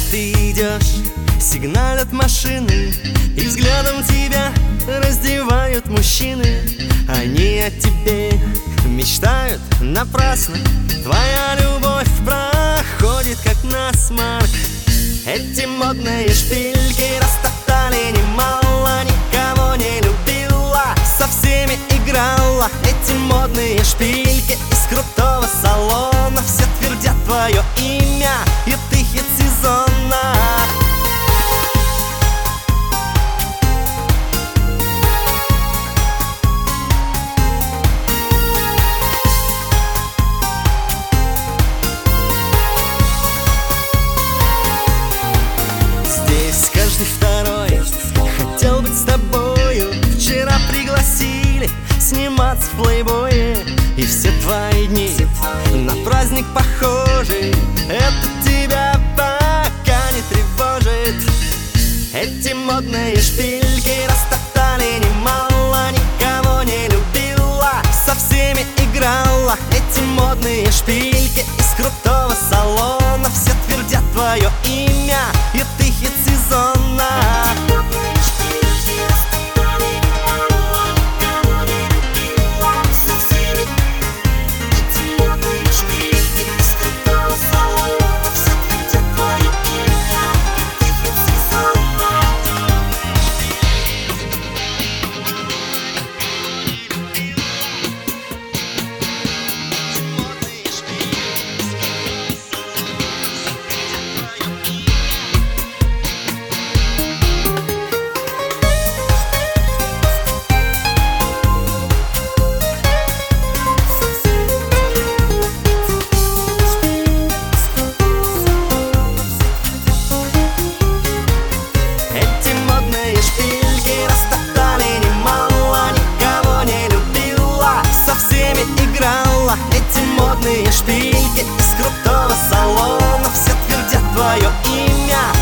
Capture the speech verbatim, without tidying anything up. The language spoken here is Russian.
ты идешь, сигналят машины, и взглядом тебя раздевают мужчины. Они о тебе мечтают напрасно, твоя любовь проходит как насморк. Эти модные шпильки растоптали немало, никого не любила, со всеми играла. Эти модные шпильки из крутого салона все твердят твое имя, и ты хит сезона. Здесь каждый второй хотел быть с тобою. Вчера пригласили сниматься в плейбое, и все твои дни на праздник похожи. Это тебя пока не тревожит. Эти модные шпильки растоптали немало, никого не любила, со всеми играла. Эти модные шпильки из крутого салона все твердят твое имя, и ты хит сезона. Эти модные шпильки из крутого салона все твердят твое имя,